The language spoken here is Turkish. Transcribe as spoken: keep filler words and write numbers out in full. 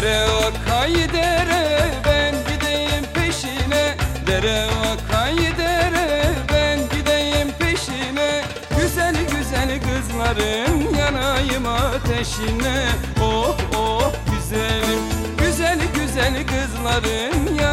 Dere akay dere, ben gideyim peşine. Dere akay dere, ben gideyim peşine. Güzel güzel kızların yanayım ateşine. Oh oh güzelim, güzel güzel kızların